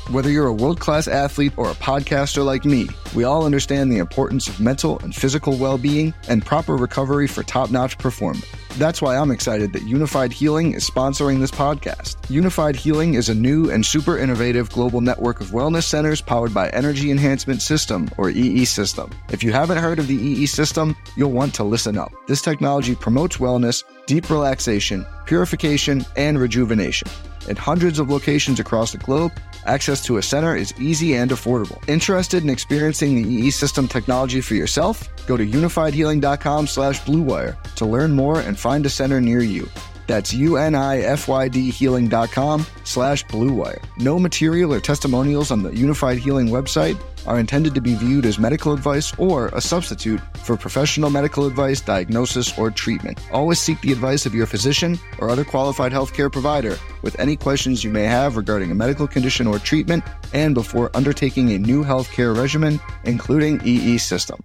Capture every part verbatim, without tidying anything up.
Whether you're a world-class athlete or a podcaster like me, we all understand the importance of mental and physical well-being and proper recovery for top-notch performance. That's why I'm excited that Unified Healing is sponsoring this podcast. Unified Healing is a new and super innovative global network of wellness centers powered by Energy Enhancement System, or E E System. If you haven't heard of the E E System, you'll want to listen up. This technology promotes wellness, deep relaxation, purification, and rejuvenation. In hundreds of locations across the globe, access to a center is easy and affordable. Interested in experiencing the E E System technology for yourself? Go to unifiedhealing.com slash bluewire to learn more and find a center near you. That's U-N-I-F-Y-D healing.com slash bluewire. No material or testimonials on the Unified Healing website are intended to be viewed as medical advice or a substitute for professional medical advice, diagnosis, or treatment. Always seek the advice of your physician or other qualified healthcare provider with any questions you may have regarding a medical condition or treatment and before undertaking a new healthcare regimen, including E E System.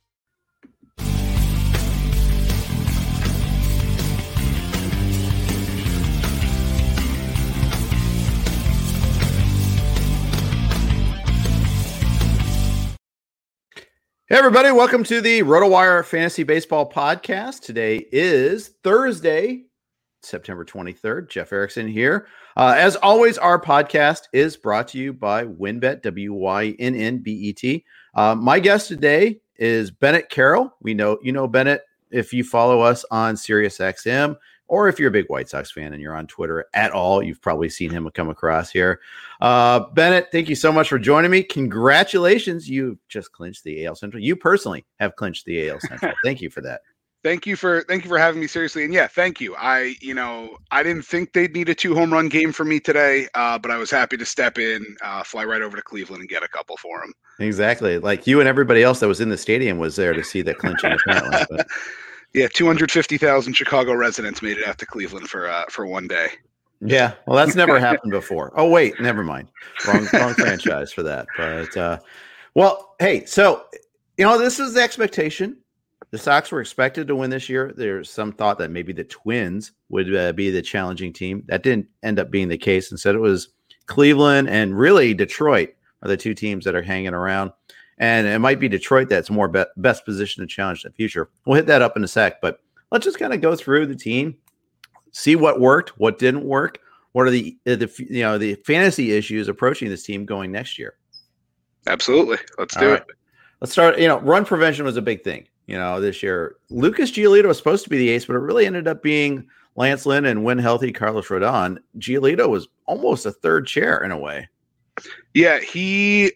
Hey everybody, welcome to the RotoWire Fantasy Baseball Podcast. Today is Thursday, September twenty-third. Jeff Erickson here. Uh, as always, our podcast is brought to you by WynnBET, W Y N N B E T. Uh, my guest today is Bennett Carroll. We know you know Bennett if you follow us on SiriusXM, or if you're a big White Sox fan and you're on Twitter at all, you've probably seen him come across here. Uh, Bennett, thank you so much for joining me. Congratulations. You just clinched the A L Central. You personally have clinched the A L Central. Thank you for that. Thank you for thank you for having me seriously. And yeah, thank you. I, you know, I didn't think they'd need a two home run game for me today, uh, but I was happy to step in, uh, fly right over to Cleveland and get a couple for them. Exactly. Like you and everybody else that was in the stadium was there to see that clinching apparently. But. Yeah, two hundred fifty thousand Chicago residents made it out to Cleveland for uh, for one day. Yeah, well, that's never happened before. Oh, wait, never mind. Wrong, wrong franchise for that. But, uh, well, hey, so, you know, this is the expectation. The Sox were expected to win this year. There's some thought that maybe the Twins would uh, be the challenging team. That didn't end up being the case. Instead, it was Cleveland and really Detroit are the two teams that are hanging around. And it might be Detroit that's more be- best positioned to challenge the future. We'll hit that up in a sec, but let's just kind of go through the team, see what worked, what didn't work, what are the, the you know the fantasy issues approaching this team going next year. Absolutely, let's do All it. Right. Let's start. You know, run prevention was a big thing. You know, this year Lucas Giolito was supposed to be the ace, but it really ended up being Lance Lynn and when healthy Carlos Rodon. Giolito was almost a third chair in a way. Yeah, he.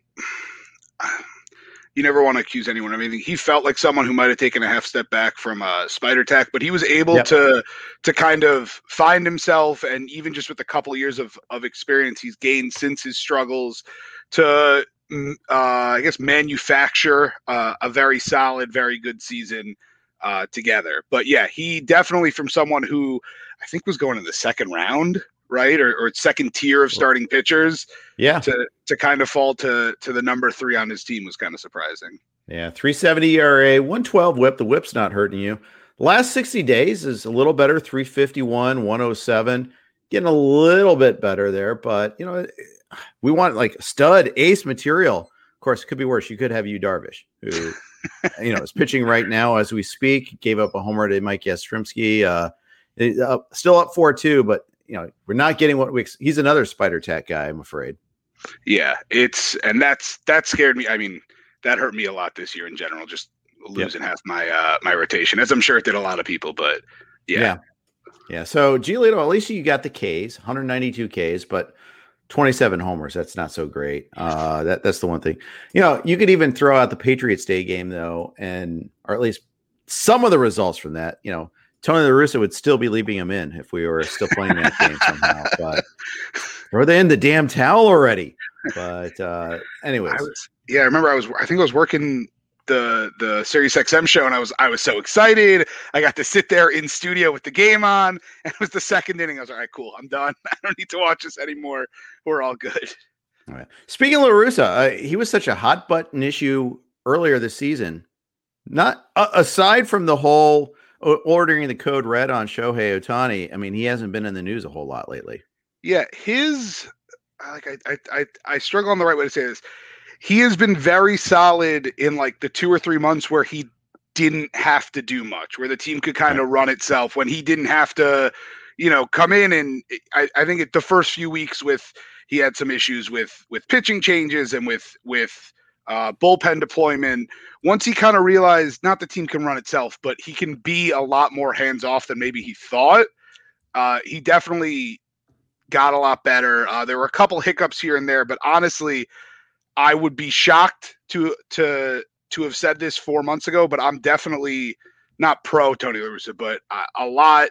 You never want to accuse anyone of anything. He felt like someone who might have taken a half step back from uh, Spider Tack, but he was able yep. to to kind of find himself, and even just with a couple of years of, of experience he's gained since his struggles, to uh, I guess manufacture uh, a very solid, very good season uh, together. But yeah, he definitely, from someone who I think was going in the second round, right, or, or second tier of starting pitchers, yeah, to to kind of fall to to the number three on his team was kind of surprising. Yeah, three seventy E R A, one twelve whip. The whip's not hurting you. The last sixty days is a little better, three fifty-one, one oh seven, getting a little bit better there. But you know, we want like stud ace material. Of course, it could be worse. You could have Yu Darvish, who you know is pitching right now as we speak. Gave up a homer to Mike Yastrzemski. Uh, uh, still up four two, but. You know, we're not getting what we. He's another Spider Tack guy, I'm afraid. Yeah, it's and that's that scared me. I mean, that hurt me a lot this year in general. Just losing yep. half my uh, my rotation, as I'm sure it did a lot of people. But yeah, yeah. yeah. So Giolito, at least you got the Ks, one ninety-two Ks, but twenty-seven homers. That's not so great. Uh, that that's the one thing. You know, you could even throw out the Patriots Day game though, and or at least some of the results from that. You know. Tony La Russa would still be leaving him in if we were still playing that game somehow. But or they in the damn towel already. But uh, anyways, I was, yeah, I remember I was. I think I was working the the Sirius X M show, and I was I was so excited. I got to sit there in studio with the game on, and it was the second inning. I was like, all right, cool, I'm done. I don't need to watch this anymore. We're all good. All right. Speaking of La Russa, uh, he was such a hot button issue earlier this season. Not uh, aside from the whole. Ordering the code red on Shohei Ohtani. I mean, he hasn't been in the news a whole lot lately. Yeah, his like I, I I I struggle on the right way to say this. He has been very solid in like the two or three months where he didn't have to do much, where the team could kind Right. of run itself, when he didn't have to, you know, come in. And I, I think it, the first few weeks with he had some issues with with pitching changes and with with uh, bullpen deployment. Once he kind of realized not the team can run itself, but he can be a lot more hands off than maybe he thought. Uh, he definitely got a lot better. Uh, there were a couple hiccups here and there, but honestly, I would be shocked to to to have said this four months ago, but I'm definitely not pro Tony La Russa, but a, a lot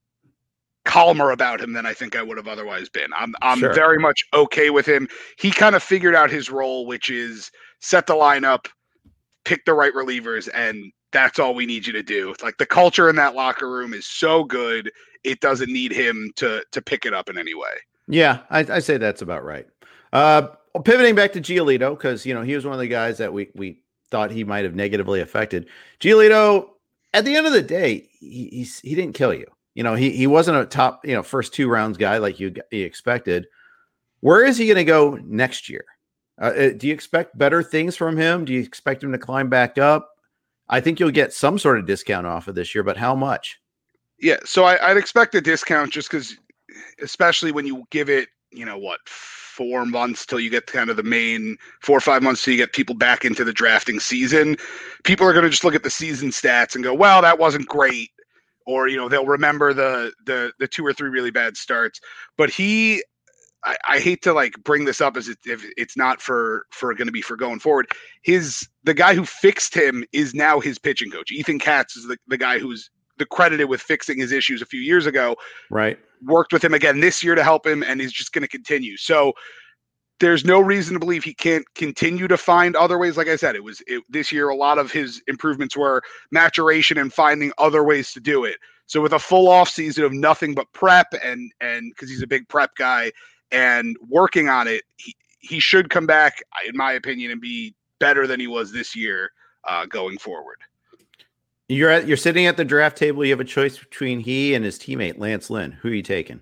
calmer about him than I think I would have otherwise been. I'm I'm Sure. very much okay with him. He kind of figured out his role, which is set the lineup, pick the right relievers, and that's all we need you to do. Like, the culture in that locker room is so good, it doesn't need him to to pick it up in any way. Yeah, I, I say that's about right. Uh, pivoting back to Giolito, because you know he was one of the guys that we we thought he might have negatively affected. Giolito, at the end of the day, he he's, he didn't kill you. You know, he he wasn't a top, you know, first two rounds guy like you, you expected. Where is he going to go next year? Uh, do you expect better things from him? Do you expect him to climb back up? I think you'll get some sort of discount off of this year, but how much? Yeah, so I, I'd expect a discount just because, especially when you give it, you know, what, four months till you get kind of the main four or five months till you get people back into the drafting season. People are going to just look at the season stats and go, well, that wasn't great. Or, you know, they'll remember the the the two or three really bad starts. But he, I, I hate to like bring this up as it, if it's not for for going to be for going forward. His the guy who fixed him is now his pitching coach. Ethan Katz is the, the guy who's the credited with fixing his issues a few years ago. Right. Worked with him again this year to help him, and he's just going to continue. So there's no reason to believe he can't continue to find other ways. Like I said, it was it, this year, a lot of his improvements were maturation and finding other ways to do it. So with a full off season of nothing but prep and, and cause he's a big prep guy and working on it, he, he should come back, in my opinion, and be better than he was this year uh, going forward. You're at, you're sitting at the draft table. You have a choice between he and his teammate, Lance Lynn. Who are you taking?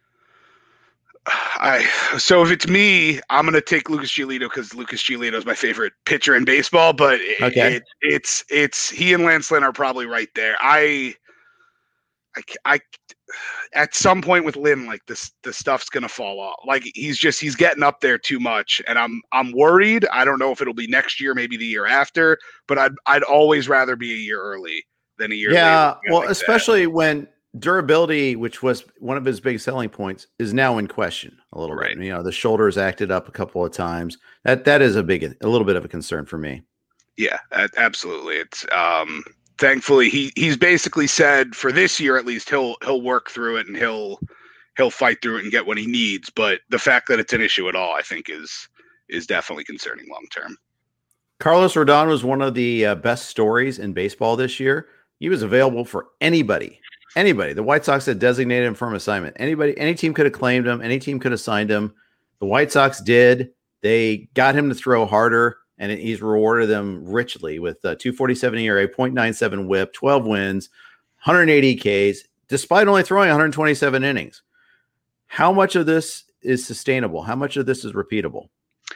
I so if it's me, I'm gonna take Lucas Giolito because Lucas Giolito is my favorite pitcher in baseball. But it, okay. it, it's it's he and Lance Lynn are probably right there. I, I, I at some point with Lynn, like this, the stuff's gonna fall off. Like he's just he's getting up there too much, and I'm I'm worried. I don't know if it'll be next year, maybe the year after. But I'd I'd always rather be a year early than a year. Yeah, later, well, like especially that. when durability, which was one of his big selling points, is now in question a little Right. bit. You know, the shoulders acted up a couple of times. That that is a big, a little bit of a concern for me. Yeah, absolutely. It's um, thankfully he he's basically said for this year at least he'll he'll work through it and he'll he'll fight through it and get what he needs. But the fact that it's an issue at all, I think, is is definitely concerning long term. Carlos Rodon was one of the uh, best stories in baseball this year. He was available for anybody. Anybody. The White Sox had designated him for an assignment. Anybody, any team could have claimed him. Any team could have signed him. The White Sox did. They got him to throw harder, and he's rewarded them richly with a two forty-seven E R A, point nine seven whip, twelve wins, one hundred eighty Ks, despite only throwing one hundred twenty-seven innings. How much of this is sustainable? How much of this is repeatable?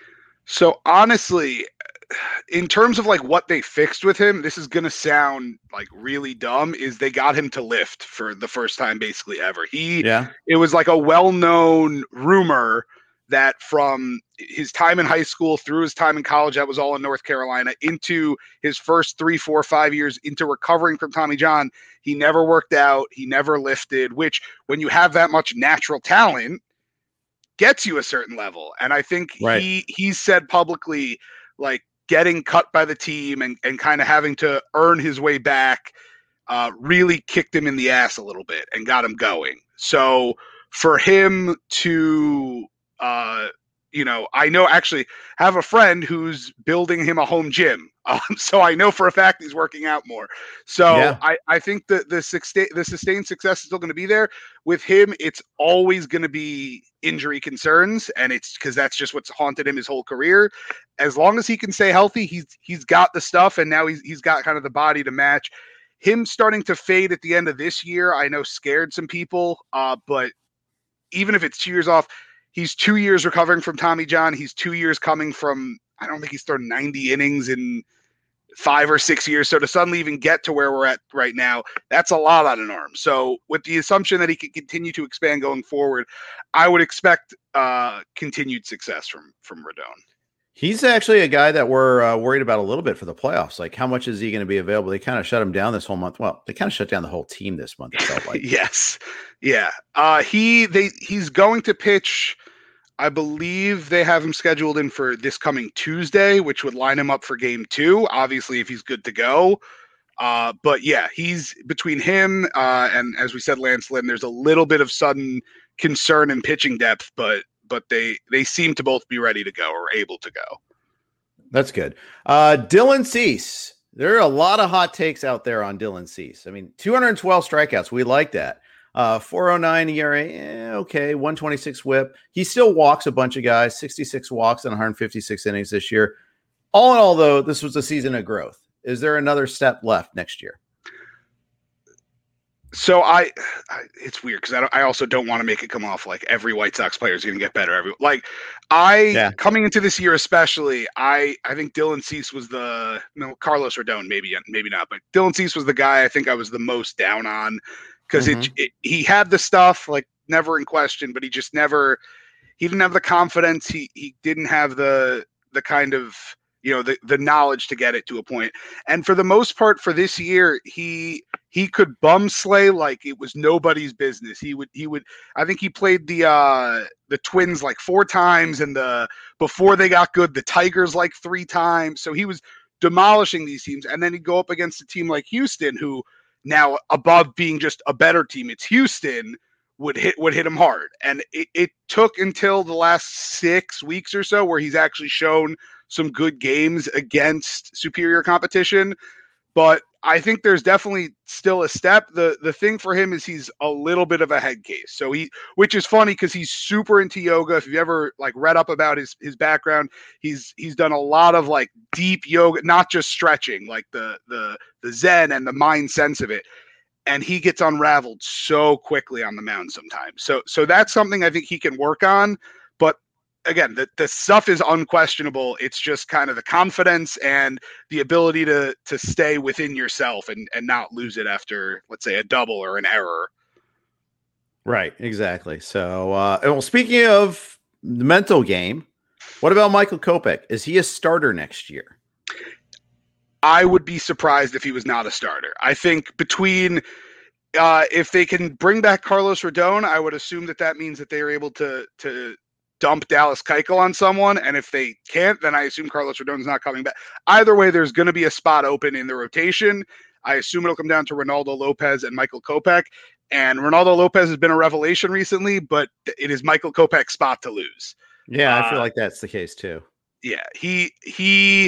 So honestly, in terms of like what they fixed with him, this is going to sound like really dumb, is they got him to lift for the first time basically ever. He, yeah, it was like a well-known rumor that from his time in high school through his time in college, that was all in North Carolina, into his first three, four, five years into recovering from Tommy John, he never worked out. He never lifted, which when you have that much natural talent gets you a certain level. And I think right. he, he said publicly, like, getting cut by the team and, and kind of having to earn his way back uh, really kicked him in the ass a little bit and got him going. So for him to, uh, you know, I know actually have a friend who's building him a home gym. Um, so I know for a fact he's working out more. So yeah. I, I think that the, sustain, the sustained success is still going to be there. With him, it's always going to be injury concerns, and it's because that's just what's haunted him his whole career. As long as he can stay healthy, he's he's got the stuff, and now he's he's got kind of the body to match. Him starting to fade at the end of this year, I know scared some people, uh, but even if it's two years off, he's two years recovering from Tommy John. He's two years coming from, I don't think he's thrown ninety innings in five or six years. So to suddenly even get to where we're at right now, that's a lot on an arm. So with the assumption that he can continue to expand going forward, I would expect uh, continued success from, from Rodon. He's actually a guy that we're uh, worried about a little bit for the playoffs. Like, how much is he going to be available? They kind of shut him down this whole month. Well, they kind of shut down the whole team this month, it felt like. Yes. Yeah. Uh, he, they, he's going to pitch, I believe they have him scheduled in for this coming Tuesday, which would line him up for game two, obviously, if he's good to go. Uh, but yeah, he's between him uh, and, as we said, Lance Lynn, there's a little bit of sudden concern in pitching depth, but but they they seem to both be ready to go or able to go. That's good. Uh, Dylan Cease. There are a lot of hot takes out there on Dylan Cease. I mean, two hundred twelve strikeouts. We like that. Uh, four oh nine E R A. Eh, okay. one twenty-six whip. He still walks a bunch of guys, sixty-six walks in one hundred fifty-six innings this year. All in all, though, this was a season of growth. Is there another step left next year? So I, I it's weird because I, I also don't want to make it come off like every White Sox player is going to get better. Every like I yeah. coming into this year especially, I I think Dylan Cease was the no Carlos Rodon maybe maybe not, but Dylan Cease was the guy I think I was the most down on because mm-hmm. it, it he had the stuff like never in question, but he just never he didn't have the confidence. He he didn't have the the kind of you know the the knowledge to get it to a point. And for the most part for this year, he. He could bum slay like it was nobody's business. He would, he would, I think he played the, uh, the Twins like four times and the, before they got good, the Tigers like three times. So he was demolishing these teams. And then he'd go up against a team like Houston, who now above being just a better team, it's Houston would hit, would hit him hard. And it, it took until the last six weeks or so where he's actually shown some good games against superior competition. But I think there's definitely still a step. The the thing for him is he's a little bit of a head case. So he, which is funny because he's super into yoga. If you've ever like read up about his his background, he's he's done a lot of like deep yoga, not just stretching, like the the the Zen and the mind sense of it. And he gets unraveled so quickly on the mound sometimes. So so that's something I think he can work on. But again, the, the stuff is unquestionable. It's just kind of the confidence and the ability to to stay within yourself and, and not lose it after, let's say, a double or an error. Right, exactly. So, uh, well, speaking of the mental game, what about Michael Kopech? Is he a starter next year? I would be surprised if he was not a starter. I think between uh, if they can bring back Carlos Rodon, I would assume that that means that they are able to to dump Dallas Keuchel on someone, and if they can't, then I assume Carlos Rodon's not coming back. Either way, there's going to be a spot open in the rotation. I assume it'll come down to Ronaldo Lopez and Michael Kopech, and Ronaldo Lopez has been a revelation recently, but it is Michael Kopech's spot to lose. Yeah, I feel uh, like that's the case too. Yeah, he he.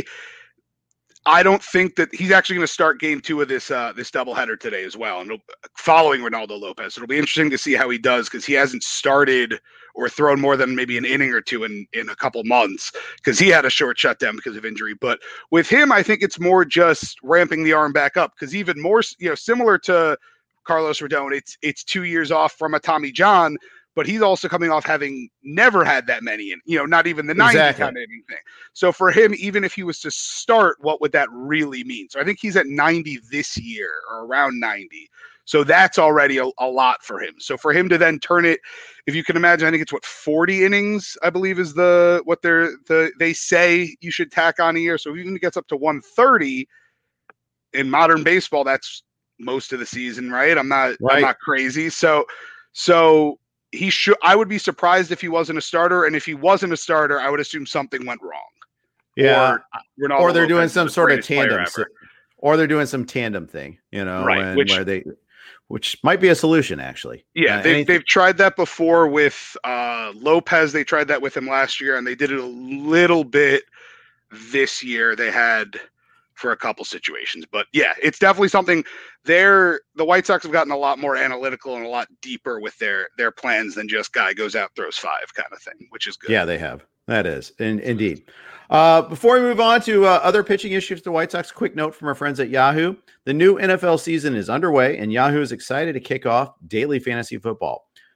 I don't think that he's actually going to start game two of this uh, this doubleheader today as well, and following Ronaldo Lopez. It'll be interesting to see how he does because he hasn't started or thrown more than maybe an inning or two in, in a couple months because he had a short shutdown because of injury. But with him, I think it's more just ramping the arm back up because even more, you know, similar to Carlos Rodon, it's it's two years off from a Tommy John, but he's also coming off having never had that many, in, you know, not even the ninety exactly. kind of inning thing. So for him, even if he was to start, what would that really mean? So I think he's at ninety this year or around ninety. So that's already a, a lot for him. So for him to then turn it, if you can imagine, I think it's what forty innings, I believe is the what they're the they say you should tack on a year. So even if he gets up to one thirty in modern baseball, that's most of the season, right? I'm not right. I'm not crazy. So so he should. I would be surprised if he wasn't a starter, and if he wasn't a starter, I would assume something went wrong. Yeah, or, or they're doing some sort of tandem, or they're doing some tandem thing, you know, right? When, which, where they, which might be a solution, actually. Yeah, uh, they've anything- they've tried that before with uh, Lopez. They tried that with him last year, and they did it a little bit this year. They had for a couple situations, but yeah, it's definitely something. They're the White Sox have gotten a lot more analytical and a lot deeper with their their plans than just guy goes out throws five kind of thing, which is good. Yeah, they have. That is in, indeed. Uh, before we move on to uh, other pitching issues, the White Sox, quick note from our friends at Yahoo: the new N F L season is underway, and Yahoo is excited to kick off daily fantasy football.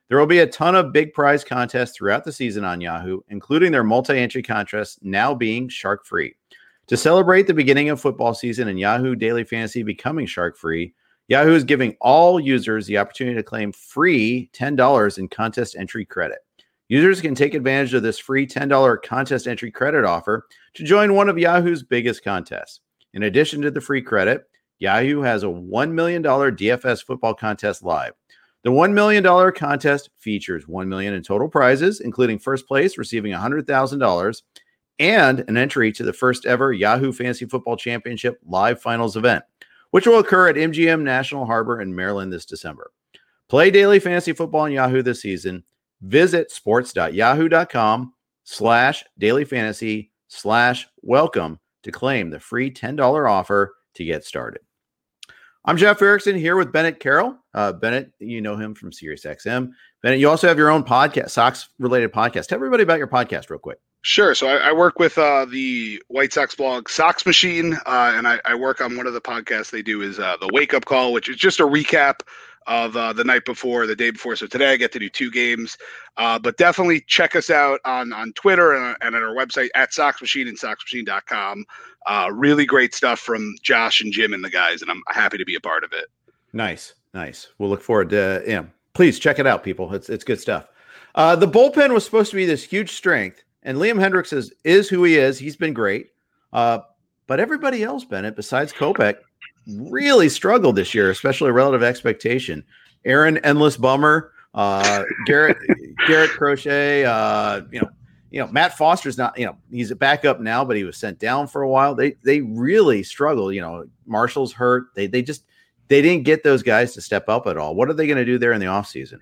There will be a ton of big prize contests throughout the season on Yahoo, including their multi-entry contest now being shark-free. To celebrate the beginning of football season and Yahoo Daily Fantasy becoming shark-free, Yahoo is giving all users the opportunity to claim free ten dollars in contest entry credit. Users can take advantage of this free ten dollars contest entry credit offer to join one of Yahoo's biggest contests. In addition to the free credit, Yahoo has a one million dollars D F S football contest live. The one million dollars contest features one million dollars in total prizes, including first place receiving one hundred thousand dollars and an entry to the first ever Yahoo Fantasy Football Championship live finals event, which will occur at M G M National Harbor in Maryland this December. Play daily fantasy football on Yahoo this season. Visit sports.yahoo.com slash daily fantasy slash welcome to claim the free ten dollars offer to get started. I'm Jeff Erickson here with Bennett Carroll. Uh, Bennett, you know him from SiriusXM. Bennett, you also have your own podcast, Sox-related podcast. Tell everybody about your podcast real quick. Sure. So I, I work with uh, the White Sox blog Sox Machine, uh, and I, I work on one of the podcasts they do is uh, the Wake Up Call, which is just a recap of uh, the night before, the day before. So today I get to do two games, uh, but definitely check us out on, on Twitter and, and on our website at Sox Machine and sox machine dot com. Uh, really great stuff from Josh and Jim and the guys, and I'm happy to be a part of it. Nice. Nice. We'll look forward to, yeah, please check it out, people. It's, it's good stuff. Uh, the bullpen was supposed to be this huge strength, and Liam Hendriks is, is who he is. He's been great. Uh, but everybody else, Bennett, besides Kopech, really struggled this year, especially relative expectation. Aaron Endless Bummer, uh, Garrett Garrett Crochet, uh, you know, you know, Matt Foster's not, you know, he's a backup now, but he was sent down for a while. They they really struggle. You know, Marshall's hurt. They they just they didn't get those guys to step up at all. What are they going to do there in the offseason?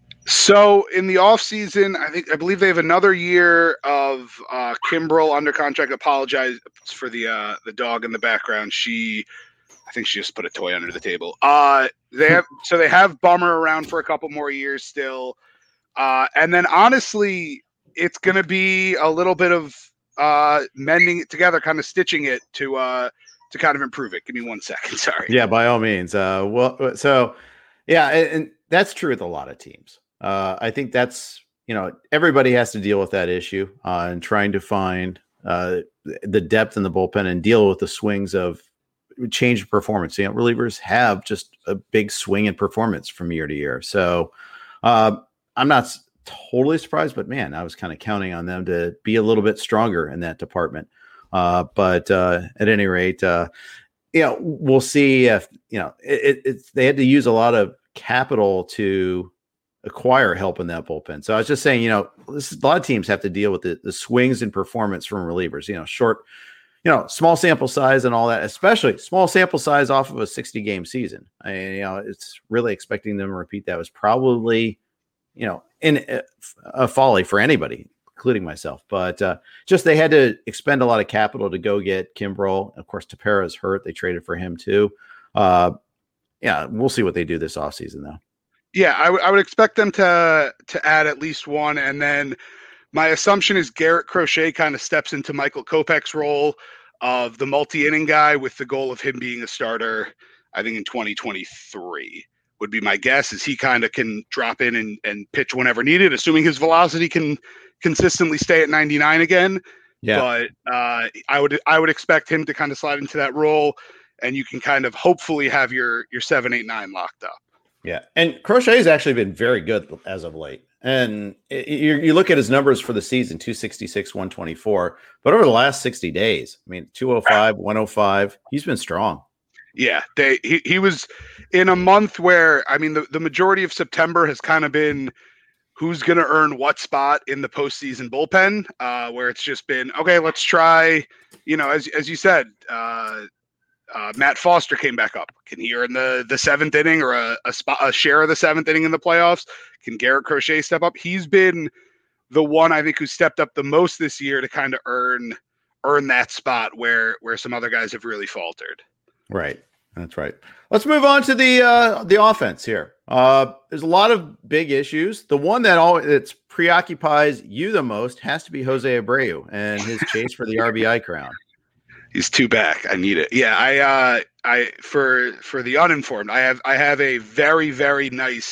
So in the offseason, I think I believe they have another year of uh, Kimbrel under contract. Apologize for the uh, the dog in the background. She, I think she just put a toy under the table. Uh, they have so they have Bummer around for a couple more years still, uh, and then honestly, it's going to be a little bit of uh, mending it together, kind of stitching it to uh, to kind of improve it. Give me one second. Sorry. Yeah, by all means. Uh, well, so yeah, and, and that's true with a lot of teams. Uh, I think that's, you know, everybody has to deal with that issue uh, and trying to find uh, the depth in the bullpen and deal with the swings of change of performance. You know, relievers have just a big swing in performance from year to year. So uh, I'm not totally surprised, but man, I was kind of counting on them to be a little bit stronger in that department. Uh, but uh, at any rate, uh, you know, we'll see if, you know, it, it, it's, they had to use a lot of capital to acquire help in that bullpen. So I was just saying, you know, this is, a lot of teams have to deal with the, the swings in performance from relievers, you know, short, you know, small sample size and all that, especially small sample size off of a sixty game season. I mean, you know, it's really expecting them to repeat that was probably, you know, in a, a folly for anybody, including myself, but uh, just, they had to expend a lot of capital to go get Kimbrel. Of course, Tepera's hurt. They traded for him too. Uh, yeah, we'll see what they do this offseason though. Yeah, I, w- I would expect them to to add at least one, and then my assumption is Garrett Crochet kind of steps into Michael Kopech's role of the multi-inning guy with the goal of him being a starter, I think in twenty twenty-three would be my guess, is he kind of can drop in and, and pitch whenever needed, assuming his velocity can consistently stay at ninety-nine again. Yeah. But uh, I would I would expect him to kind of slide into that role, and you can kind of hopefully have your your seven, eight, nine locked up. Yeah, and Crochet has actually been very good as of late. And it, you, you look at his numbers for the season, two sixty-six, one twenty-four. But over the last sixty days, I mean, two oh five, one oh five, he's been strong. Yeah, they he, he was in a month where, I mean, the, the majority of September has kind of been who's going to earn what spot in the postseason bullpen, uh, where it's just been, okay, let's try, you know, as as you said, uh, Uh, Matt Foster came back up. Can he earn the the seventh inning or a, a spot, a share of the seventh inning in the playoffs? Can Garrett Crochet step up? He's been the one, I think, who stepped up the most this year to kind of earn earn that spot where where some other guys have really faltered. Right, that's right. Let's move on to the uh, the offense here. Uh, there's a lot of big issues. The one that always that's preoccupies you the most has to be Jose Abreu and his chase for the R B I crown. He's two back. I need it. Yeah, I, uh, I for for the uninformed, I have I have a very very nice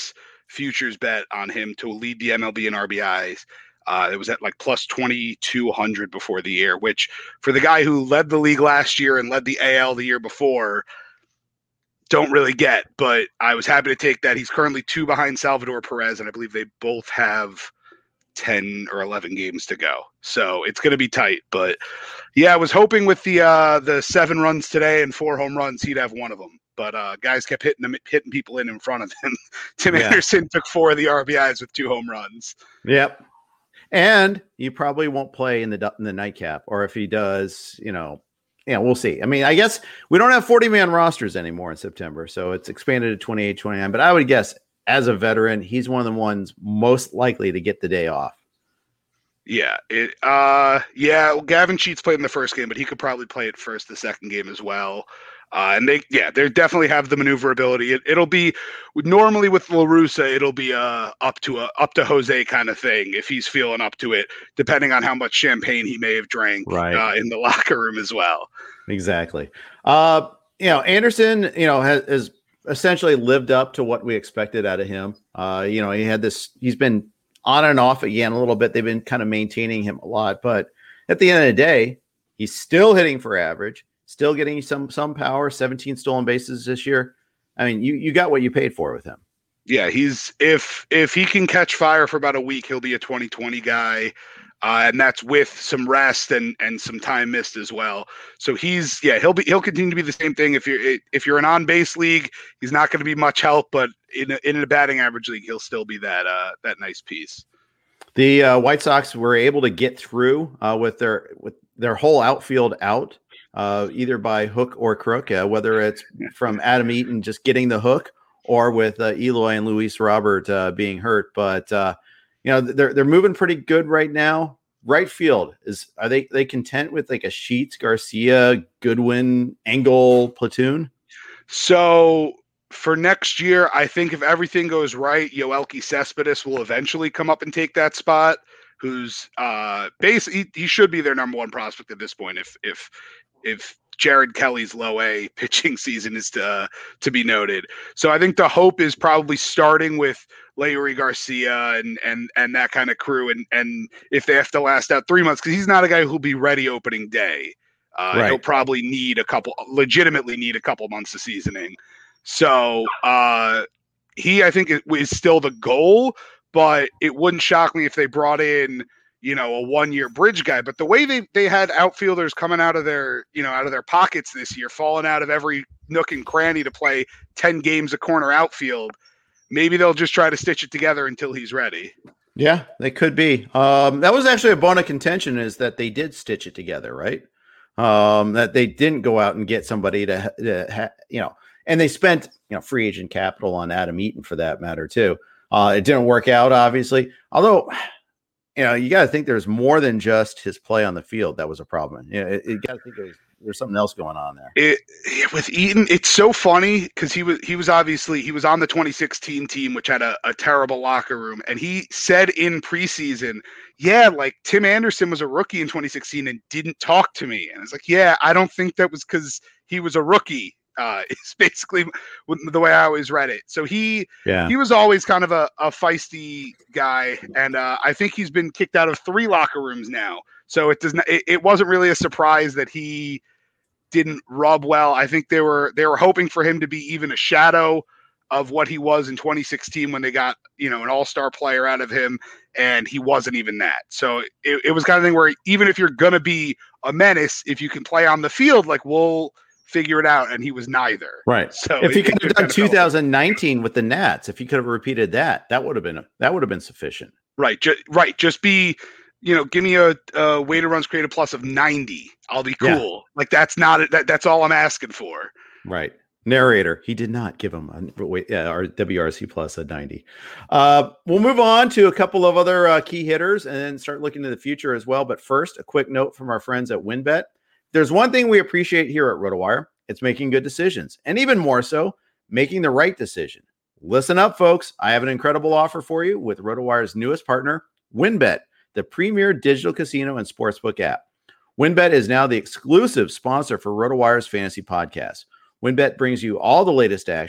futures bet on him to lead the M L B in R B Is. Uh, it was at like plus twenty-two hundred before the year, which for the guy who led the league last year and led the A L the year before, don't really get. But I was happy to take that. He's currently two behind Salvador Perez, and I believe they both have ten or eleven games to go. So it's going to be tight. But yeah, I was hoping with the uh, the seven runs today and four home runs, he'd have one of them. But uh, guys kept hitting them, hitting people in in front of him. Tim yeah. Anderson took four of the R B Is with two home runs. Yep. And you probably won't play in the in the nightcap, or if he does, you know, yeah, we'll see. I mean, I guess we don't have forty man rosters anymore in September, so it's expanded to twenty-eight, twenty-nine. But I would guess, as a veteran, he's one of the ones most likely to get the day off. Yeah, it. Uh, yeah. Well, Gavin Sheets played in the first game, but he could probably play it first the second game as well. Uh, and they, yeah, they definitely have the maneuverability. It, it'll be normally with La Russa, it'll be uh up to a up to Jose kind of thing if he's feeling up to it, depending on how much champagne he may have drank right. uh, in the locker room as well. Exactly. Uh, you know, Anderson, you know, has, has essentially lived up to what we expected out of him. Uh, you know, he had this. He's been on and off again a little bit. They've been kind of maintaining him a lot, but at the end of the day, he's still hitting for average. Still getting some some power, seventeen stolen bases this year. I mean, you you got what you paid for with him. Yeah, he's if if he can catch fire for about a week, he'll be a twenty twenty guy, uh, and that's with some rest and and some time missed as well. So he's yeah he'll be he'll continue to be the same thing. If you're if you're an on base league, he's not going to be much help, but in a, in a batting average league, he'll still be that uh, that nice piece. The uh, White Sox were able to get through uh, with their with their whole outfield out. Uh, either by hook or crook, uh, whether it's from Adam Eaton just getting the hook or with uh, Eloy and Luis Robert uh, being hurt. But, uh, you know, they're they're moving pretty good right now. Right field, is are they, they content with like a Sheets, Garcia, Goodwin, Engel platoon? So for next year, I think if everything goes right, Yoelqui Cespedes will eventually come up and take that spot. Who's uh, basically he, he should be their number one prospect at this point. If if if Jared Kelly's low A pitching season is to uh, to be noted. So I think the hope is probably starting with Leury Garcia and and and that kind of crew. And and if they have to last out three months, because he's not a guy who'll be ready opening day. Uh, right. He'll probably need a couple, legitimately need a couple months of seasoning. So uh, he, I think, is still the goal, but it wouldn't shock me if they brought in, you know, a one-year bridge guy. But the way they they had outfielders coming out of their, you know, out of their pockets this year, falling out of every nook and cranny to play ten games of corner outfield, maybe they'll just try to stitch it together until he's ready. Yeah, they could be. Um, that was actually a bone of contention, is that they did stitch it together, right? Um, that they didn't go out and get somebody to, to ha, you know, and they spent, you know, free agent capital on Adam Eaton for that matter too. Uh, it didn't work out, obviously, although, you know, you got to think there's more than just his play on the field that was a problem. You know, it, you got to think there's, there's something else going on there. It, with Eaton, it's so funny because he was he was obviously he was on the twenty sixteen team, which had a, a terrible locker room, and he said in preseason, yeah, like Tim Anderson was a rookie in twenty sixteen and didn't talk to me, and it's like, yeah, I don't think that was because he was a rookie. Uh, it's basically the way I always read it. So he, yeah. he was always kind of a, a feisty guy, and uh, I think he's been kicked out of three locker rooms now. So it does not. It, it wasn't really a surprise that he didn't rub well. I think they were they were hoping for him to be even a shadow of what he was in twenty sixteen when they got, you know, an all-star player out of him, and he wasn't even that. So it, it was kind of thing where even if you're gonna be a menace, if you can play on the field, like we'll figure it out, and he was neither. Right. So if he it, could have done two thousand nineteen with the Nats, if he could have repeated that, that would have been that would have been sufficient. Right. Ju- right. Just be, you know, give me a, a weighted runs created plus of ninety. I'll be cool. Yeah. Like that's not that. That's all I'm asking for. Right. Narrator. He did not give him a wait, yeah, our W R C plus a ninety. Uh, we'll move on to a couple of other uh, key hitters and then start looking to the future as well. But first, a quick note from our friends at WynnBET. There's one thing we appreciate here at RotoWire. It's making good decisions, and even more so, making the right decision. Listen up, folks. I have an incredible offer for you with RotoWire's newest partner, WynnBET, the premier digital casino and sportsbook app. WynnBET is now the exclusive sponsor for RotoWire's fantasy podcast. WynnBET brings you all the latest action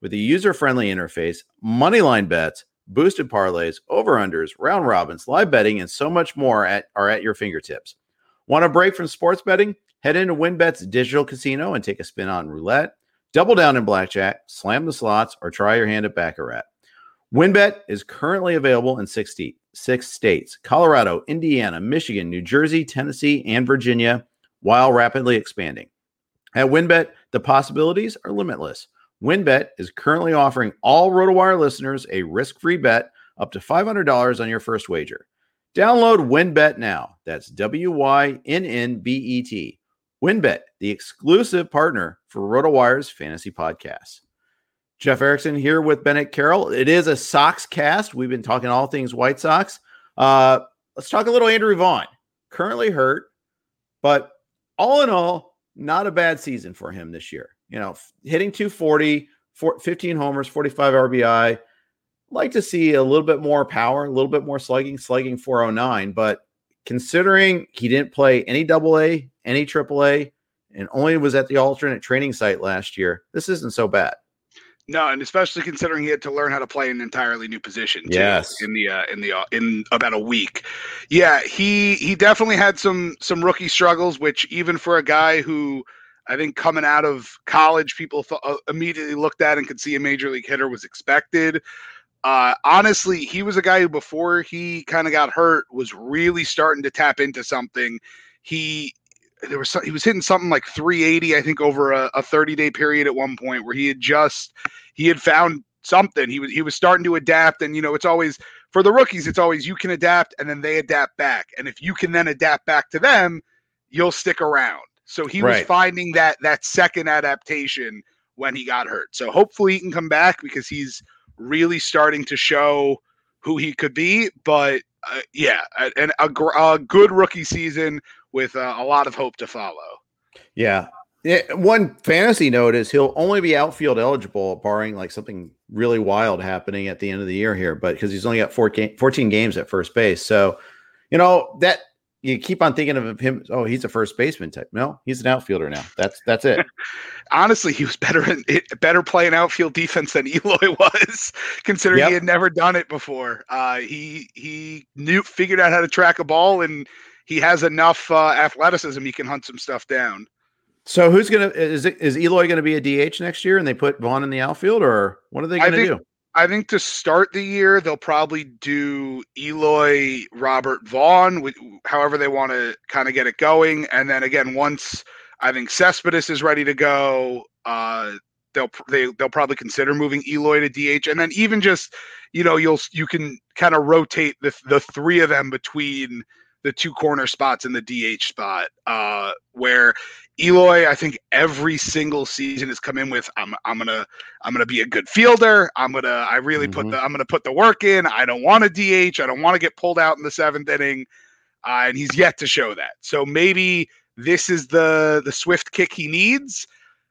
with a user-friendly interface, moneyline bets, boosted parlays, over-unders, round robins, live betting, and so much more at, are at your fingertips. Want a break from sports betting? Head into WynnBET's digital casino and take a spin on roulette, double down in blackjack, slam the slots, or try your hand at Baccarat. WynnBET is currently available in sixty, six states, Colorado, Indiana, Michigan, New Jersey, Tennessee, and Virginia, while rapidly expanding. At WynnBET, the possibilities are limitless. WynnBET is currently offering all RotoWire listeners a risk-free bet up to five hundred dollars on your first wager. Download WynnBET now. That's W Y N N B E T. WynnBET, the exclusive partner for RotoWire's fantasy podcasts. Jeff Erickson here with Bennett Carroll. It is a Sox cast. We've been talking all things White Sox. Uh, let's talk a little Andrew Vaughn. Currently hurt, but all in all, not a bad season for him this year. You know, hitting two forty, fifteen homers, forty-five R B I. Like to see a little bit more power, a little bit more slugging, slugging four oh nine. But considering he didn't play any double A, any triple A, and only was at the alternate training site last year, this isn't so bad. No, and especially considering he had to learn how to play an entirely new position. Too, yes, in the uh, in the uh, in about a week. Yeah, he he definitely had some some rookie struggles, which even for a guy who I think coming out of college, people th- uh, immediately looked at and could see a major league hitter was expected. Uh, honestly, he was a guy who before he kind of got hurt was really starting to tap into something. He there was he was hitting something like three eighty, I think, over a, a thirty day period at one point where he had just he had found something. He was he was starting to adapt, and you know it's always for the rookies. It's always you can adapt, and then they adapt back, and if you can then adapt back to them, you'll stick around. So he right. was finding that that second adaptation when he got hurt. So hopefully he can come back because he's really starting to show who he could be. But uh, yeah, and a, a good rookie season with uh, a lot of hope to follow. Yeah. yeah. One fantasy note is he'll only be outfield eligible, barring like something really wild happening at the end of the year here, but because he's only got fourteen games at first base. So, you know, that you keep on thinking of him. Oh, he's a first baseman type. No, he's an outfielder now. That's, that's it. Honestly, he was better in better playing outfield defense than Eloy was, considering yep. he had never done it before. Uh, he, he knew, figured out how to track a ball, and he has enough uh, athleticism. He can hunt some stuff down. So who's going to, is it, is Eloy going to be a D H next year and they put Vaughn in the outfield, or what are they going to do? I think to start the year, they'll probably do Eloy, Robert, Vaughn, however they want to kind of get it going. And then again, once I think Cespedes is ready to go, uh, they'll they, they'll probably consider moving Eloy to D H. And then even just, you know, you'll you can kind of rotate the the three of them between the two corner spots in the D H spot, uh, where Eloy, I think every single season has come in with, I'm, I'm going to, I'm going to be a good fielder. I'm going to, I really mm-hmm. put the, I'm going to put the work in. I don't want to D H. I don't want to get pulled out in the seventh inning. Uh, and he's yet to show that. So maybe this is the, the swift kick he needs.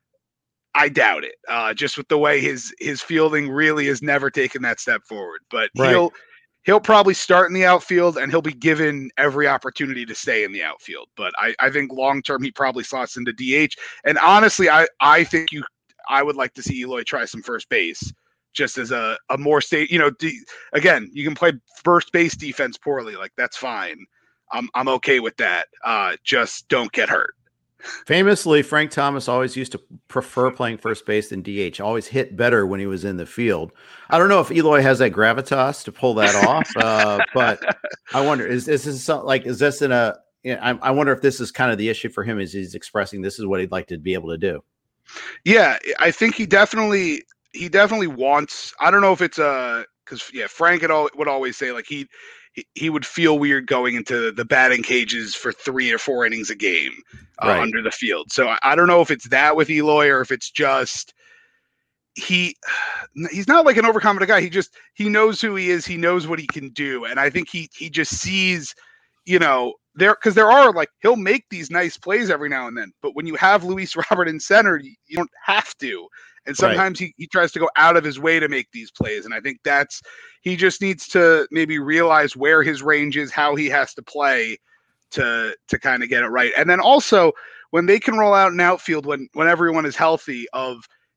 I doubt it. Uh, just with the way his, his fielding really has never taken that step forward, but right. he'll, He'll probably start in the outfield, and he'll be given every opportunity to stay in the outfield. But I, I think long-term he probably slots into D H. And honestly, I, I think you I would like to see Eloy try some first base just as a, a more state. You know, d- again, you can play first base defense poorly. Like, that's fine. I'm I'm okay with that. Uh, just don't get hurt. Famously, Frank Thomas always used to prefer playing first base than D H. Always hit better when he was in the field. I don't know if Eloy has that gravitas to pull that off, uh, but I wonder is, is this some, like is this in a? You know, I, I wonder if this is kind of the issue for him. Is he's expressing this is what he'd like to be able to do? Yeah, I think he definitely he definitely wants. I don't know if it's a because yeah, Frank had all, would always say like he. He would feel weird going into the batting cages for three or four innings a game uh, right. under the field. So I, I don't know if it's that with Eloy or if it's just he he's not like an overconfident guy. He just he knows who he is. He knows what he can do. And I think he he just sees, you know, there because there are like he'll make these nice plays every now and then. But when you have Luis Robert in center, you, you don't have to. And sometimes right. he, he tries to go out of his way to make these plays. And I think that's he just needs to maybe realize where his range is, how he has to play to to kind of get it right. And then also when they can roll out an outfield when when everyone is healthy of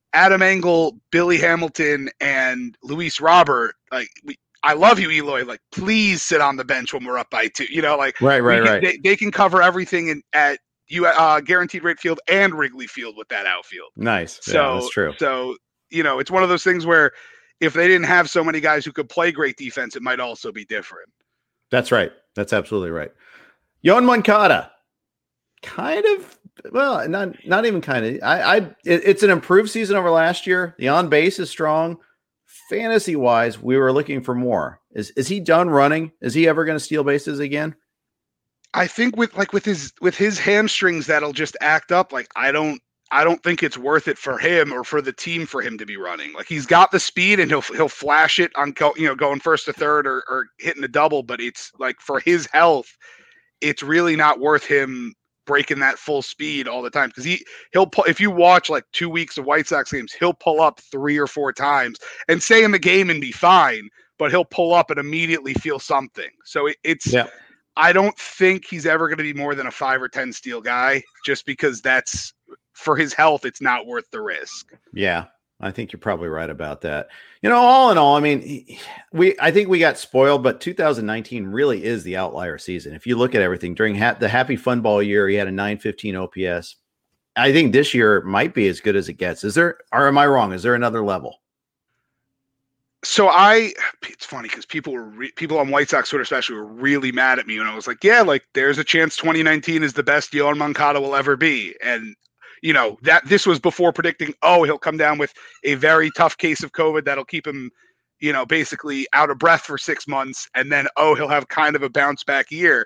Adam Engel, Billy Hamilton, and Luis Robert, like we, I love you, Eloy. Like, please sit on the bench when we're up by two. You know, like right, right, can, right. They, they can cover everything in, at you uh, Guaranteed Rate Field and Wrigley Field with that outfield. Nice. So yeah, that's true. So you know, it's one of those things where if they didn't have so many guys who could play great defense, it might also be different. That's right. That's absolutely right. Yoan Moncada, kind of, well, not not even kind of. I, I it, it's an improved season over last year. The on base is strong. Fantasy wise, we were looking for more. Is is he done running? Is he ever going to steal bases again? I think with like with his with his hamstrings, that'll just act up. Like I don't. I don't think it's worth it for him or for the team for him to be running. Like he's got the speed and he'll he'll flash it on go, you know going first to third or, or hitting a double, but it's like for his health, it's really not worth him breaking that full speed all the time because he he'll pull, if you watch like two weeks of White Sox games, he'll pull up three or four times and stay in the game and be fine, but he'll pull up and immediately feel something. So it, it's yeah. I don't think he's ever going to be more than a five or ten steal guy just because that's. For his health, it's not worth the risk. Yeah, I think you're probably right about that. You know, all in all, I mean, we I think we got spoiled, but two thousand nineteen really is the outlier season. If you look at everything during ha- the Happy Fun Ball year, he had a nine fifteen O P S. I think this year might be as good as it gets. Is there, or am I wrong? Is there another level? So I, it's funny because people were re, people on White Sox Twitter especially were really mad at me when I was like, yeah, like there's a chance twenty nineteen is the best Yoan Moncada will ever be, and. You know, that this was before predicting, oh, he'll come down with a very tough case of COVID that'll keep him, you know, basically out of breath for six months. And then, oh, he'll have kind of a bounce back year.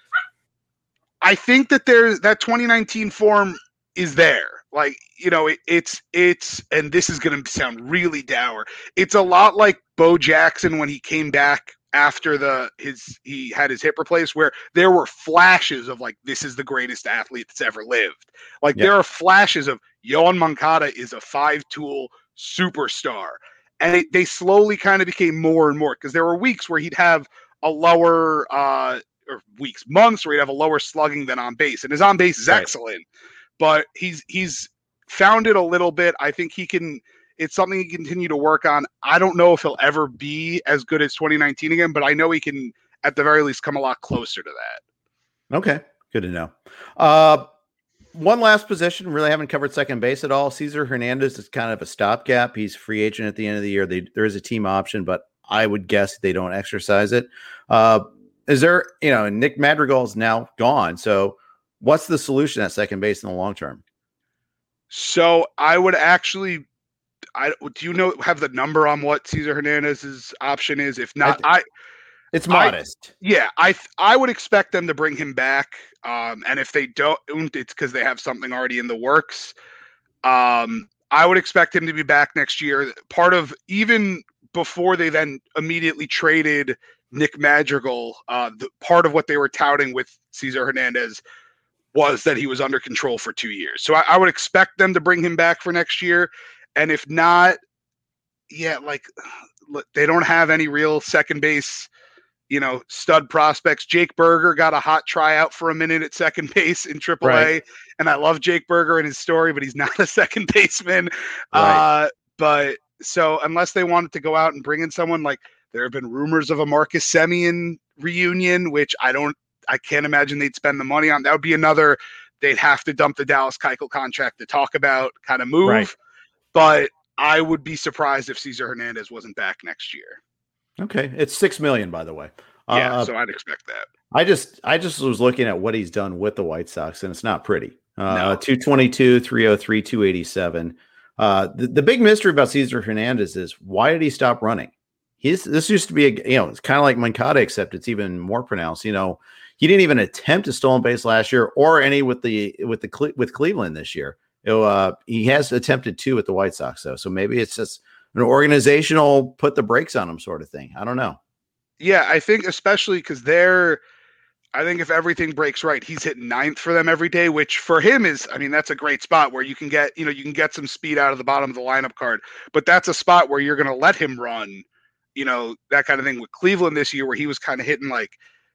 I think that there's that twenty nineteen form is there. Like, you know, it, it's, it's, and this is going to sound really dour. It's a lot like Bo Jackson when he came back after the his he had his hip replaced, where there were flashes of like this is the greatest athlete that's ever lived. Like yeah. There are flashes of Yoan Moncada is a five-tool superstar, and it, they slowly kind of became more and more because there were weeks where he'd have a lower uh, or weeks, months where he'd have a lower slugging than on base, and his on base is right. excellent, but he's he's found it a little bit. I think he can. It's something he can continue to work on. I don't know if he'll ever be as good as twenty nineteen again, but I know he can, at the very least, come a lot closer to that. Okay, good to know. Uh, one last position, really haven't covered second base at all. Cesar Hernandez is kind of a stopgap. He's free agent at the end of the year. They, there is a team option, but I would guess they don't exercise it. Uh, is there, you know, Nick Madrigal is now gone. So what's the solution at second base in the long term? So I would actually... I do you know have the number on what Cesar Hernandez's option is? If not, I, I it's modest. I, yeah, I I would expect them to bring him back. Um, and if they don't, it's because they have something already in the works. Um, I would expect him to be back next year. Part of even before they then immediately traded Nick Madrigal, uh, the part of what they were touting with Cesar Hernandez was that he was under control for two years. So I, I would expect them to bring him back for next year. And if not, yeah, like they don't have any real second base, you know, stud prospects. Jake Berger got a hot tryout for a minute at second base in triple A. Right. And I love Jake Berger and his story, but he's not a second baseman. Right. Uh, but so unless they wanted to go out and bring in someone, like there have been rumors of a Marcus Semien reunion, which I don't, I can't imagine they'd spend the money on. That would be another, they'd have to dump the Dallas Keuchel contract to talk about kind of move. Right. But I would be surprised if Cesar Hernandez wasn't back next year. Okay, it's six million, by the way. Yeah, uh, so I'd expect that. I just, I just was looking at what he's done with the White Sox, and it's not pretty. Uh, no. two twenty-two, three oh three, two eighty-seven. Uh, the, the big mystery about Cesar Hernandez is why did he stop running? He's this used to be a, you know, it's kind of like Moncada, except it's even more pronounced. You know, he didn't even attempt a stolen base last year, or any with the with the with Cleveland this year. You know, uh, he has attempted two with the White Sox, though. So maybe it's just an organizational put the brakes on him sort of thing. I don't know. Yeah, I think especially because they're, I think if everything breaks right, he's hitting ninth for them every day, which for him is, I mean, that's a great spot where you can get, you know, you can get some speed out of the bottom of the lineup card. But that's a spot where you're going to let him run, you know, that kind of thing with Cleveland this year, where he was kind of hitting like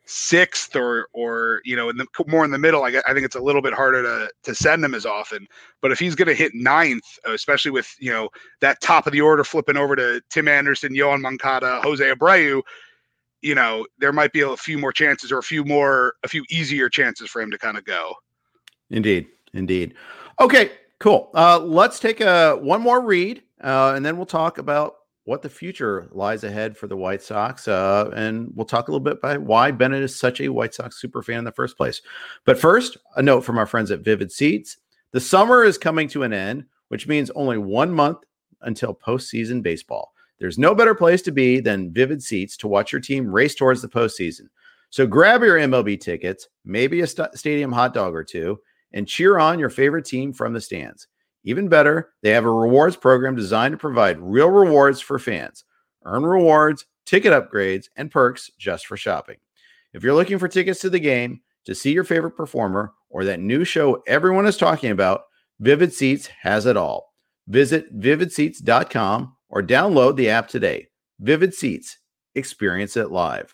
sixth or or you know in the more in the middle, I, I think it's a little bit harder to to send him as often. But if he's going to hit ninth, especially with you know that top of the order flipping over to Tim Anderson, Yohan Moncada, Jose Abreu, you know there might be a few more chances or a few more a few easier chances for him to kind of go. Indeed, indeed. Okay, cool. Uh, let's take a one more read, uh, and then we'll talk about what the future lies ahead for the White Sox. Uh, and we'll talk a little bit about why Bennett is such a White Sox super fan in the first place. But first, a note from our friends at Vivid Seats. The summer is coming to an end, which means only one month until postseason baseball. There's no better place to be than Vivid Seats to watch your team race towards the postseason. So grab your M L B tickets, maybe a st- stadium hot dog or two, and cheer on your favorite team from the stands. Even better, they have a rewards program designed to provide real rewards for fans. Earn rewards, ticket upgrades, and perks just for shopping. If you're looking for tickets to the game, to see your favorite performer, or that new show everyone is talking about, Vivid Seats has it all. Visit vivid seats dot com or download the app today. Vivid Seats. Experience it live.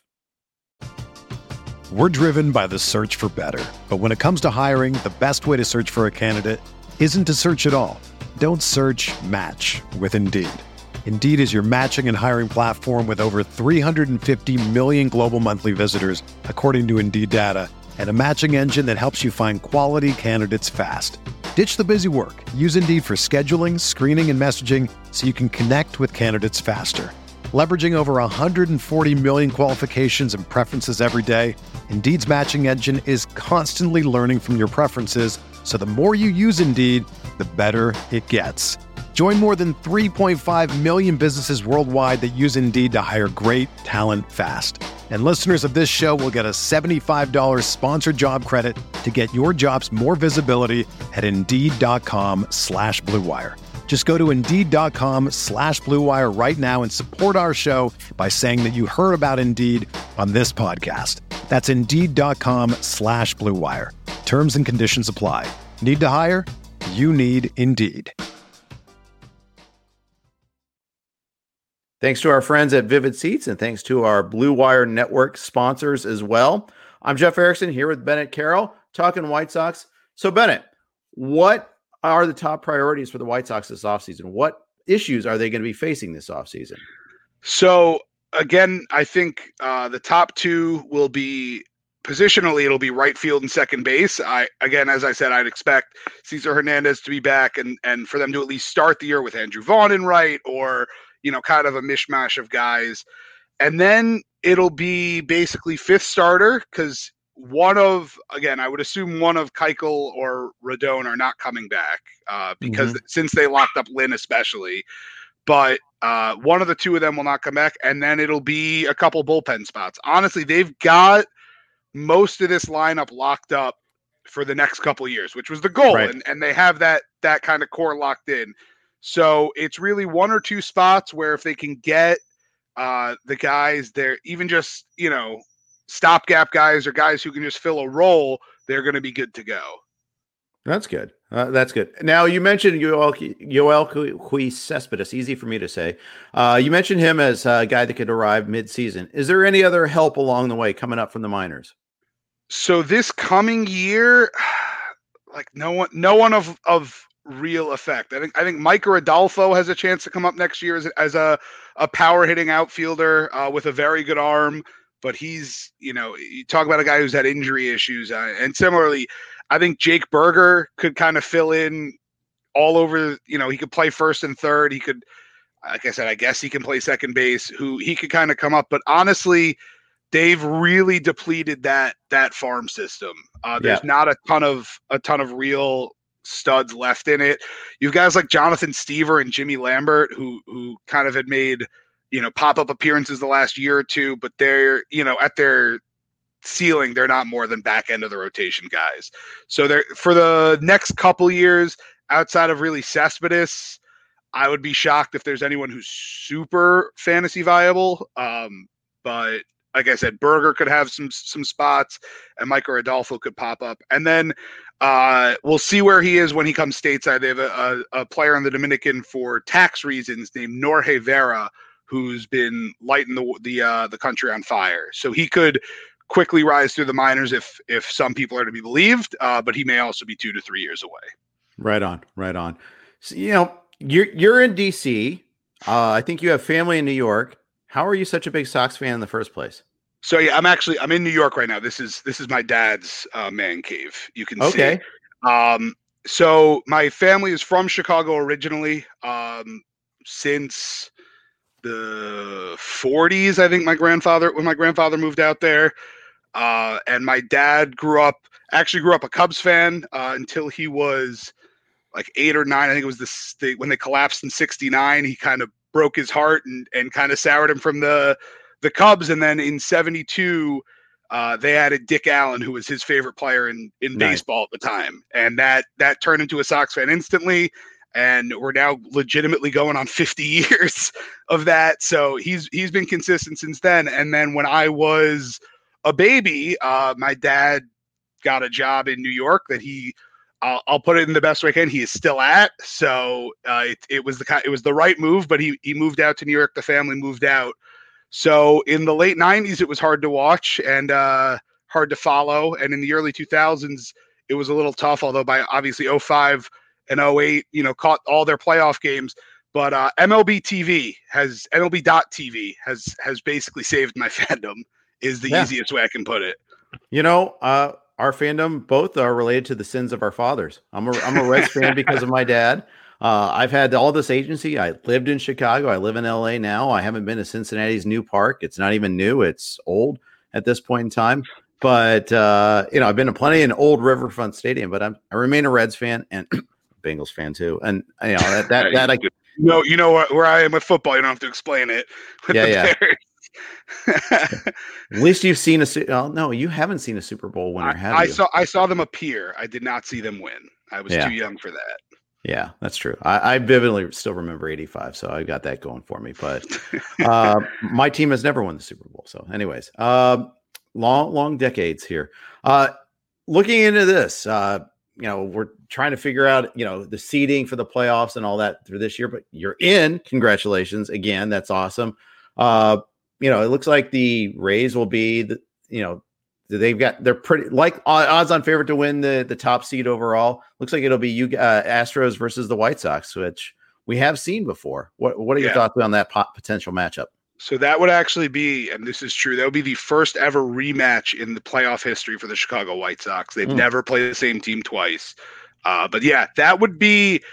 We're driven by the search for better. But when it comes to hiring, the best way to search for a candidate isn't to search at all. Don't search, match with Indeed. Indeed is your matching and hiring platform with over three hundred fifty million global monthly visitors, according to Indeed data, and a matching engine that helps you find quality candidates fast. Ditch the busy work. Use Indeed for scheduling, screening, and messaging so you can connect with candidates faster. Leveraging over one hundred forty million qualifications and preferences every day, Indeed's matching engine is constantly learning from your preferences, so the more you use Indeed, the better it gets. Join more than three point five million businesses worldwide that use Indeed to hire great talent fast. And listeners of this show will get a seventy-five dollars sponsored job credit to get your jobs more visibility at Indeed.com slash Blue Wire. Just go to Indeed.com slash Blue Wire right now and support our show by saying that you heard about Indeed on this podcast. That's Indeed.com slash Blue Wire. Terms and conditions apply. Need to hire? You need Indeed. Thanks to our friends at Vivid Seats and thanks to our Blue Wire Network sponsors as well. I'm Jeff Erickson here with Bennett Carroll talking White Sox. So Bennett, what are the top priorities for the White Sox this offseason? What issues are they going to be facing this offseason? So again, I think uh, the top two will be positionally, it'll be right field and second base. I, again, as I said, I'd expect Cesar Hernandez to be back and, and for them to at least start the year with Andrew Vaughn in right, or, you know, kind of a mishmash of guys. And then it'll be basically fifth starter, because one of, again, I would assume one of Keuchel or Rodon are not coming back uh, because mm-hmm. since they locked up Lynn especially, but uh, one of the two of them will not come back. And then it'll be a couple bullpen spots. Honestly, they've got most of this lineup locked up for the next couple of years, which was the goal. Right. And, and they have that, that kind of core locked in. So it's really one or two spots where if they can get uh, the guys there, even just, you know, stopgap guys or guys who can just fill a role, they're going to be good to go. That's good. Uh, that's good. Now, you mentioned Yoel Cespedes, easy for me to say. Uh, you mentioned him as a guy that could arrive mid-season. Is there any other help along the way coming up from the minors? So this coming year, like no one, no one of, of real effect. I think, I think Miker Adolfo has a chance to come up next year as, as a, a power hitting outfielder uh, with a very good arm. But he's, you know, you talk about a guy who's had injury issues. Uh, and similarly, I think Jake Berger could kind of fill in all over, you know, he could play first and third. He could, like I said, I guess he can play second base, who he could kind of come up. But honestly, they've really depleted that, that farm system. Uh, there's yeah. not a ton of, a ton of real studs left in it. You've guys like Jonathan Stever and Jimmy Lambert, who, who kind of had made, you know, pop-up appearances the last year or two, but they're, you know, at their ceiling, they're not more than back end of the rotation guys. So they're, for the next couple years, outside of really Cespedes, I would be shocked if there's anyone who's super fantasy viable. Um, but like I said, Berger could have some, some spots and Miker Adolfo could pop up. And then uh, we'll see where he is when he comes stateside. They have a, a, a player in the Dominican for tax reasons named Norge Vera, who's been lighting the the uh, the country on fire. So he could quickly rise through the minors if if some people are to be believed, uh, but he may also be two to three years away. Right on, right on. So, you know, you're you're in D C. Uh, I think you have family in New York. How are you such a big Sox fan in the first place? So yeah, I'm actually I'm in New York right now. This is this is my dad's uh, man cave. You can Okay. see. Um, so my family is from Chicago originally. Um, since the forties, I think my grandfather when my grandfather moved out there. Uh, and my dad grew up, actually grew up a Cubs fan uh, until he was like eight or nine. I think it was this the, when they collapsed in sixty-nine. He kind of broke his heart and and kind of soured him from the the Cubs. And then in seventy-two, uh, they added Dick Allen, who was his favorite player in in Nice. baseball at the time, and that that turned into a Sox fan instantly. And we're now legitimately going on fifty years of that. So he's he's been consistent since then. And then when I was a baby, uh, my dad got a job in New York that he, I'll, I'll put it in the best way I can, he is still at. So uh, it, it was the kind, it was the right move, but he he moved out to New York. The family moved out. So in the late nineties, it was hard to watch and uh, hard to follow. And in the early two thousands, it was a little tough. Although by obviously oh five and oh eight, you know, caught all their playoff games. But uh, M L B T V has M L B dot T V has has basically saved my fandom. Is the Yeah. easiest way I can put it. You know, uh, our fandom both are related to the sins of our fathers. I'm a I'm a Reds fan because of my dad. Uh, I've had all this agency. I lived in Chicago. I live in L A now. I haven't been to Cincinnati's new park. It's not even new. It's old at this point in time. But uh, you know, I've been to plenty in old Riverfront Stadium. But I'm I remain a Reds fan and Bengals fan too. And you know that that, that I you know you know where, where I am with football. You don't have to explain it. With Yeah, the yeah. Bears. At least you've seen a Su- oh, no, you haven't seen a Super Bowl winner, have I, I you? saw I saw them appear. I did not see them win. I was Yeah. too young for that. Yeah, that's true. I, I vividly still remember eighty-five, so I got that going for me. But uh, my team has never won the Super Bowl. So, anyways, um, long, long decades here. Uh, looking into this, uh, you know, we're trying to figure out, you know, the seeding for the playoffs and all that through this year. But you're in. Congratulations again. That's awesome. Uh, you know, it looks like the Rays will be the, you know, they've got, they're pretty like odds on favorite to win the, the top seed overall. Looks like it'll be you uh, Astros versus the White Sox, which we have seen before. What, what are your Yeah. thoughts on that po- potential matchup? So that would actually be, and this is true, that would be the first ever rematch in the playoff history for the Chicago White Sox. They've Mm. never played the same team twice. Uh, but yeah, that would be.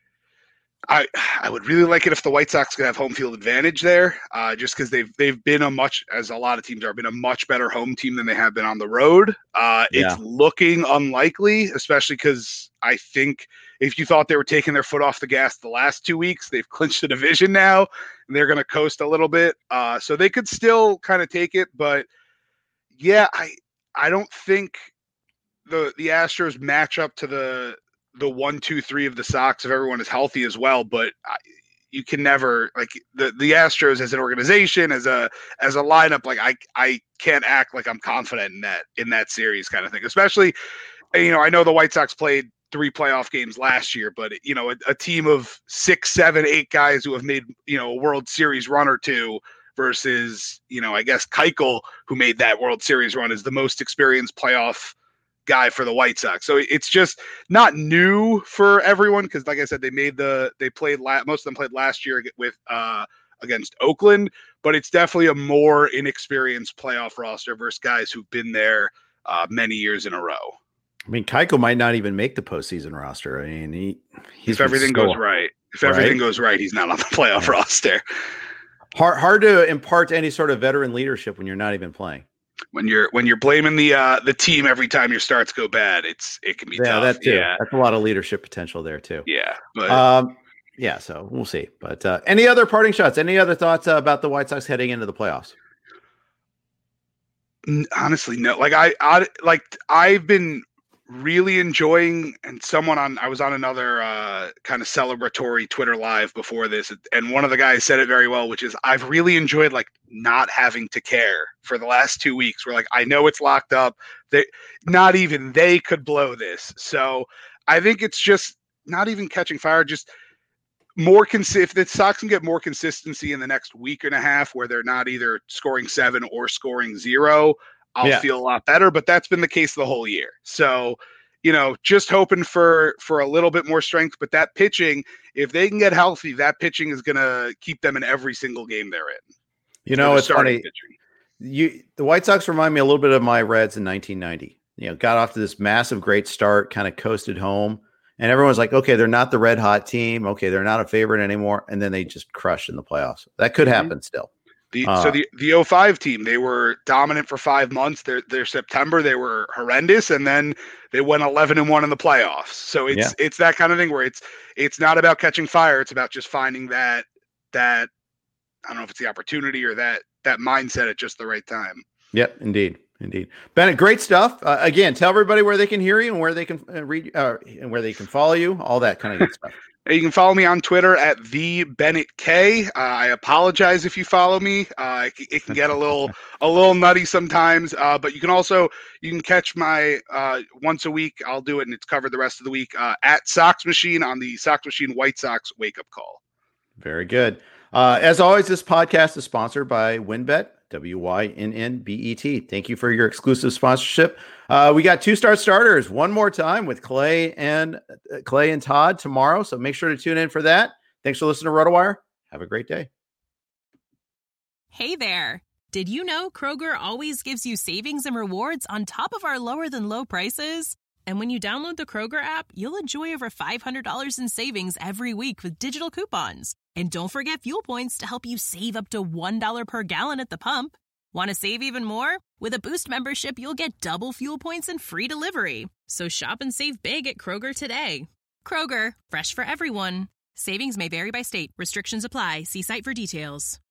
I I would really like it if the White Sox could have home field advantage there, uh, just because they've they've been a much, as a lot of teams are, been a much better home team than they have been on the road. Uh, Yeah. It's looking unlikely, especially because I think if you thought they were taking their foot off the gas the last two weeks, they've clinched the division now, and they're going to coast a little bit. Uh, so they could still kind of take it, but yeah, I I don't think the the Astros match up to the the one, two, three of the Sox if everyone is healthy as well. But I, you can never like the, the Astros as an organization, as a as a lineup. Like I I can't act like I'm confident in that in that series kind of thing. Especially, you know, I know the White Sox played three playoff games last year, but you know, a, a team of six, seven, eight guys who have made, you know, a World Series run or two versus, you know, I guess Keuchel, who made that World Series run, is the most experienced playoff guy for the White Sox. So it's just not new for everyone because, like I said, they made the they played la- most of them played last year with uh, against Oakland, but it's definitely a more inexperienced playoff roster versus guys who've been there uh, many years in a row. I mean, Keuchel might not even make the postseason roster. I mean, he he's If everything so goes right, if everything right? goes right, he's not on the playoff Yeah. roster. hard hard to impart any sort of veteran leadership when you're not even playing. When you're when you're blaming the uh, the team every time your starts go bad, it's it can be Yeah, tough. that too. Yeah, That's a lot of leadership potential there too. yeah, but Um, yeah, so we'll see. But uh, any other parting shots? Any other thoughts uh, about the White Sox heading into the playoffs? N- honestly no, like I, I like I've been really enjoying, and someone on I was on another uh kind of celebratory Twitter live before this, and one of the guys said it very well, which is I've really enjoyed like not having to care for the last two weeks where like I know it's locked up, they not even they could blow this. So I think it's just not even catching fire, just more cons- if the Sox can get more consistency in the next week and a half where they're not either scoring seven or scoring zero, I'll yeah. feel a lot better. But that's been the case the whole year. So, you know, just hoping for for a little bit more strength. But that pitching, if they can get healthy, that pitching is going to keep them in every single game they're in. You know, it's funny. Pitching. You the White Sox remind me a little bit of my Reds in nineteen ninety. You know, got off to this massive great start, kind of coasted home, and everyone's like, okay, they're not the red hot team. Okay, they're not a favorite anymore. And then they just crushed in the playoffs. That could happen mm-hmm. still. The, uh, so the the oh five team, they were dominant for five months. Their their September, they were horrendous, and then they went eleven and one in the playoffs. So it's yeah. it's that kind of thing where it's it's not about catching fire. It's about just finding that that I don't know if it's the opportunity or that that mindset at just the right time. Yep, indeed, indeed. Bennett, great stuff. Uh, again, tell everybody where they can hear you and where they can uh, read uh, and where they can follow you. All that kind of good stuff. You can follow me on Twitter at the Bennett K. Uh, I apologize if you follow me. Uh, it, it can get a little a little nutty sometimes, uh, but you can also you can catch my uh, once a week. I'll do it, and it's covered the rest of the week uh, at Sox Machine on the Sox Machine White Sox Wake Up Call. Very good. Uh, as always, this podcast is sponsored by WynnBET. W Y N N B E T. Thank you for your exclusive sponsorship. Uh, we got two star starters one more time with Clay and uh, Clay and Todd tomorrow. So make sure to tune in for that. Thanks for listening to RotoWire. Have a great day. Hey there. Did you know Kroger always gives you savings and rewards on top of our lower than low prices? And when you download the Kroger app, you'll enjoy over five hundred dollars in savings every week with digital coupons. And don't forget fuel points to help you save up to one dollar per gallon at the pump. Want to save even more? With a Boost membership, you'll get double fuel points and free delivery. So shop and save big at Kroger today. Kroger, fresh for everyone. Savings may vary by state. Restrictions apply. See site for details.